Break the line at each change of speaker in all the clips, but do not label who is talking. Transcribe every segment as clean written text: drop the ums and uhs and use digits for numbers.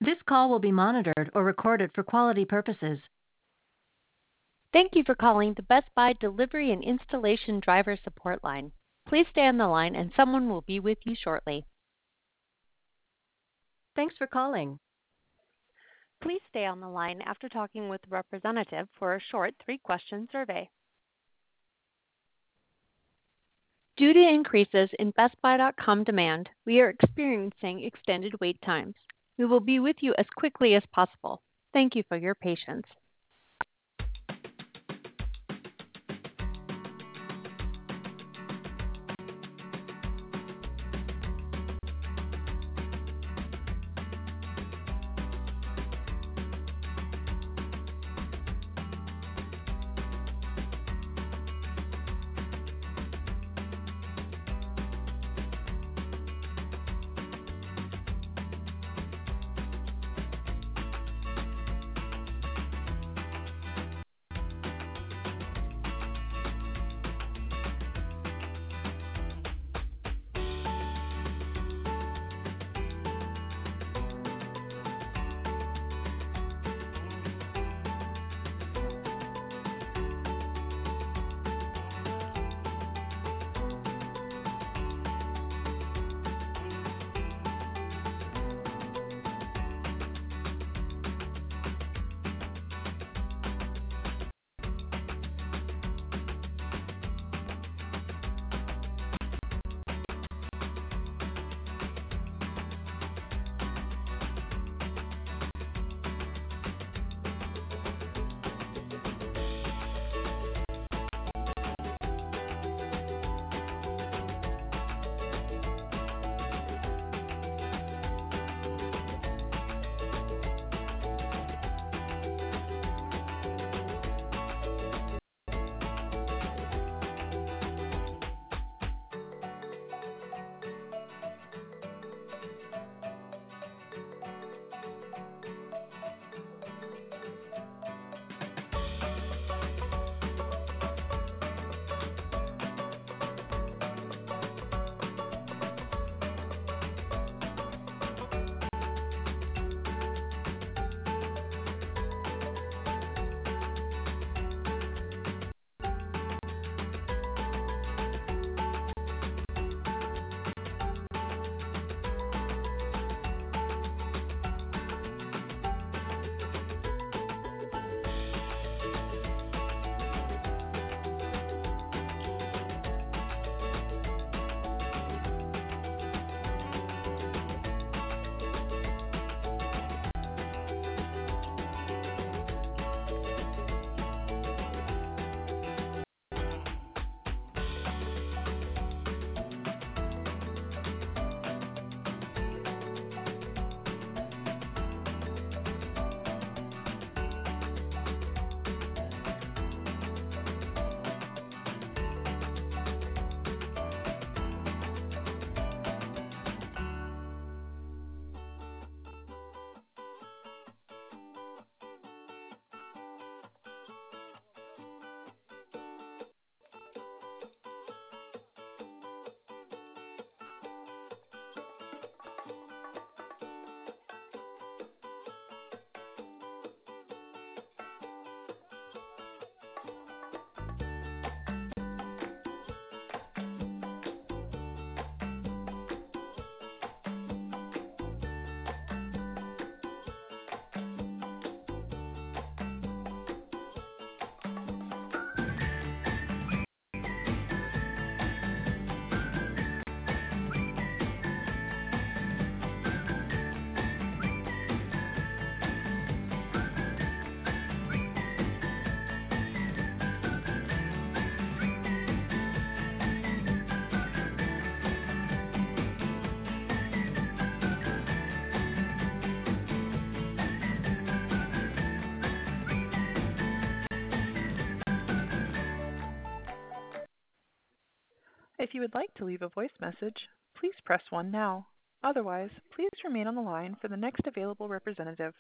This call will be monitored or recorded for quality purposes.
Thank you for calling the Best Buy Delivery and Installation Driver Support Line. Please stay on the line and someone will be with you shortly.
Thanks for calling.
Please stay on the line after talking with the representative for a short 3-question survey. Due to increases in BestBuy.com demand, we are experiencing extended wait times. We will be with you as quickly as possible. Thank you for your patience.
If you would like to leave a voice message, please press 1 now. Otherwise, please remain on the line for the next available representative.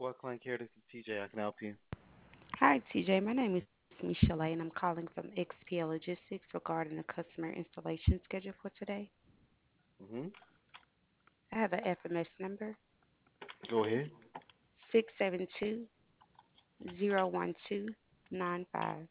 Client Care. This is TJ. I can help you.
Hi, TJ. My name is Michelle, and I'm calling from XPL Logistics regarding a customer installation schedule for today.
Hmm.
I have an FMS number
Go ahead.
672-01295.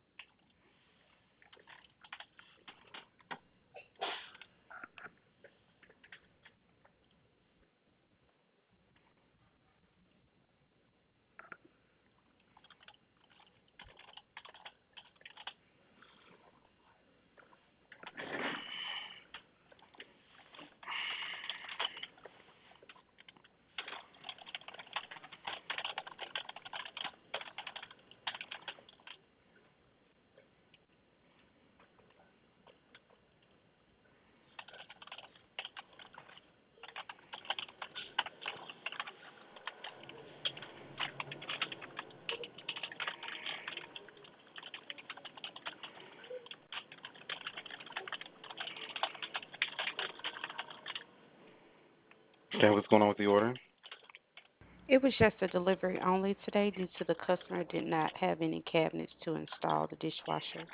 Okay, what's going on with the order?
It was just a delivery only today due to the customer did not have any cabinets to install the dishwasher.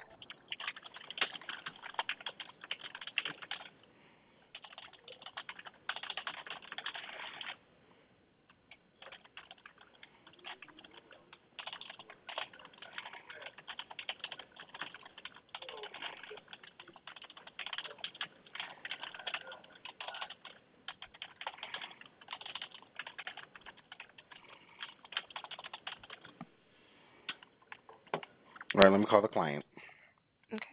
All right, let me call the client.
Okay.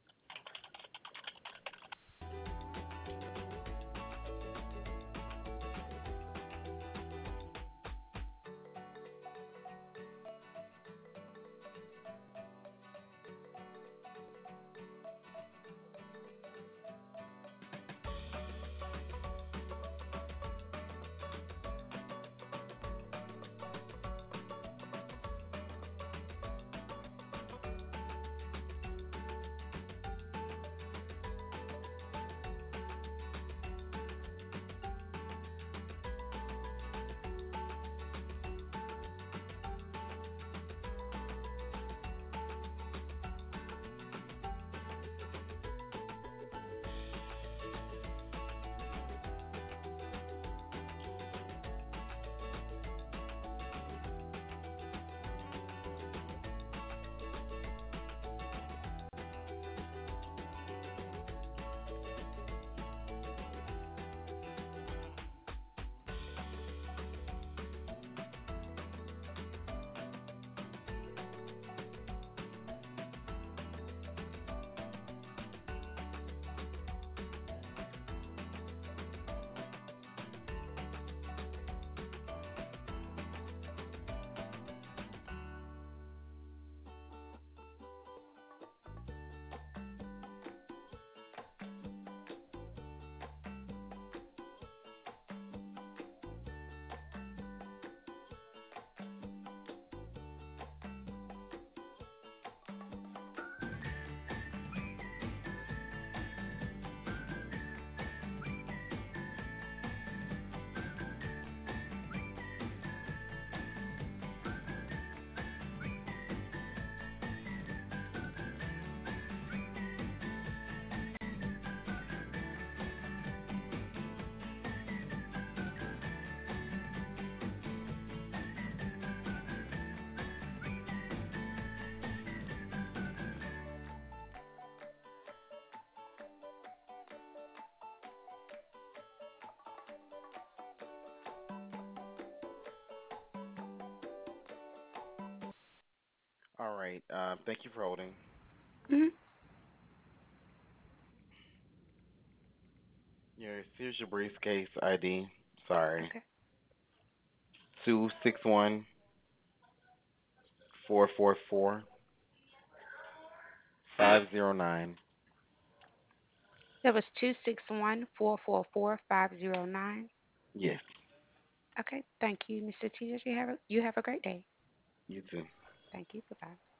All right. Thank you for holding.
Hmm.
Here's your briefcase ID. Sorry.
Okay.
261-444-509.
That was 261-444-509.
Yes.
Okay. Thank you, Mr. TJ. You have a great day.
You too.
Thank you. Bye-bye.